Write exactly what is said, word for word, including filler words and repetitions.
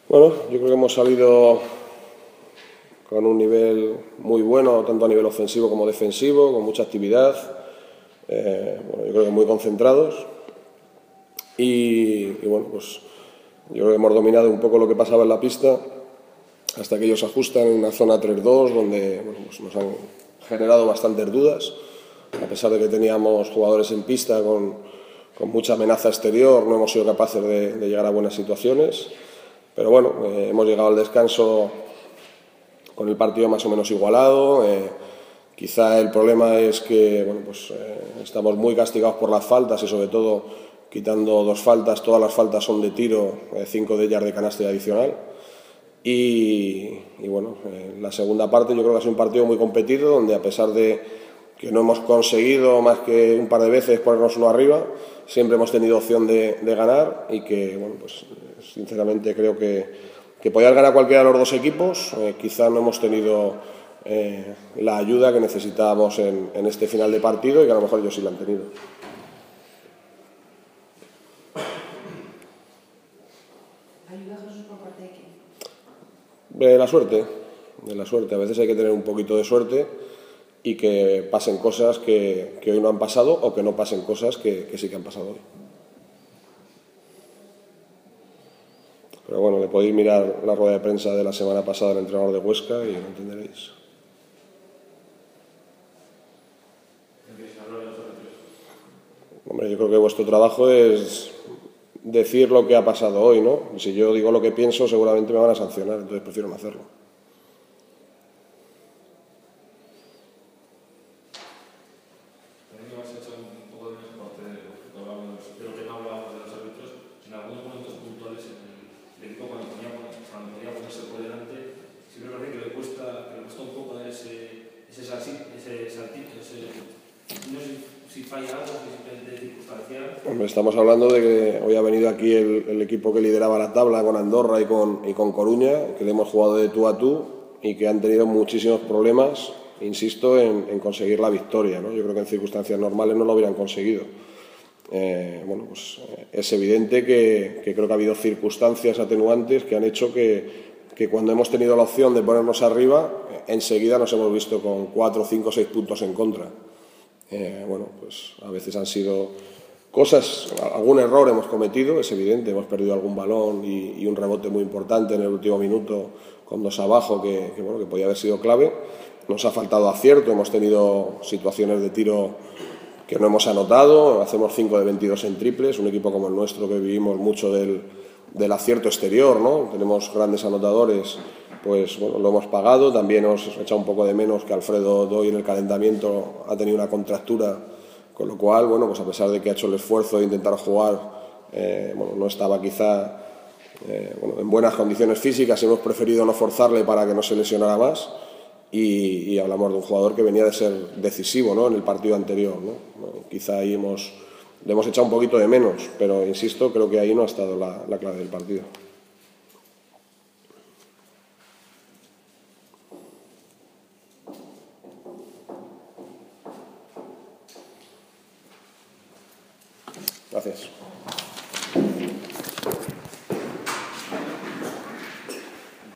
Bueno, yo creo que hemos salido con un nivel muy bueno, tanto a nivel ofensivo como defensivo, con mucha actividad, eh, bueno, yo creo que muy concentrados y, y bueno, pues yo creo que hemos dominado un poco lo que pasaba en la pista hasta que ellos ajustan en una zona tres dos donde bueno, pues nos han generado bastantes dudas, a pesar de que teníamos jugadores en pista con, con mucha amenaza exterior, no hemos sido capaces de, de llegar a buenas situaciones. Pero bueno, eh, hemos llegado al descanso con el partido más o menos igualado. Eh, quizá el problema es que bueno, pues, eh, estamos muy castigados por las faltas y sobre todo quitando dos faltas, todas las faltas son de tiro, eh, cinco de ellas de canasta y adicional. Y, y bueno, eh, la segunda parte yo creo que ha sido un partido muy competido donde a pesar de que no hemos conseguido más que un par de veces ponernos uno arriba, siempre hemos tenido opción de, de ganar y que, bueno, pues sinceramente creo que, que podía ganar cualquiera de los dos equipos. Eh, quizá no hemos tenido eh, la ayuda que necesitábamos en, en este final de partido y que a lo mejor ellos sí la han tenido. ¿Ayuda, Jesús, por parte de quién? De la suerte, de la suerte. A veces hay que tener un poquito de suerte y que pasen cosas que, que hoy no han pasado o que no pasen cosas que, que sí que han pasado hoy. Pero bueno, le podéis mirar la rueda de prensa de la semana pasada del entrenador de Huesca y lo entenderéis. Hombre, yo creo que vuestro trabajo es decir lo que ha pasado hoy, ¿no? Y si yo digo lo que pienso, seguramente me van a sancionar, entonces prefiero no hacerlo. Ese saltito, ese, no sé si falla algo, si simplemente es circunstancial. Hombre, estamos hablando de que hoy ha venido aquí el, el equipo que lideraba la tabla con Andorra y con, y con Coruña, que le hemos jugado de tú a tú y que han tenido muchísimos problemas, insisto, en, en conseguir la victoria, ¿no? Yo creo que en circunstancias normales no lo hubieran conseguido. Eh, bueno, pues es evidente que, que creo que ha habido circunstancias atenuantes que han hecho que, que cuando hemos tenido la opción de ponernos arriba, enseguida nos hemos visto con cuatro, cinco, seis puntos en contra. Eh, bueno, pues a veces han sido cosas, algún error hemos cometido, es evidente, hemos perdido algún balón y, y un rebote muy importante en el último minuto con dos abajo que, que, bueno, que podía haber sido clave. Nos ha faltado acierto, hemos tenido situaciones de tiro que no hemos anotado, hacemos cinco de veintidós en triples, un equipo como el nuestro que vivimos mucho del, del acierto exterior, ¿no? Tenemos grandes anotadores, pues bueno, lo hemos pagado. También hemos echado un poco de menos que Alfredo Doy en el calentamiento ha tenido una contractura, con lo cual, bueno, pues a pesar de que ha hecho el esfuerzo de intentar jugar, eh, bueno, no estaba quizá eh, bueno, en buenas condiciones físicas y hemos preferido no forzarle para que no se lesionara más. Y, y hablamos de un jugador que venía de ser decisivo, ¿no?, en el partido anterior, ¿no? Quizá ahí hemos, le hemos echado un poquito de menos, pero insisto, creo que ahí no ha estado la, la clave del partido. Gracias.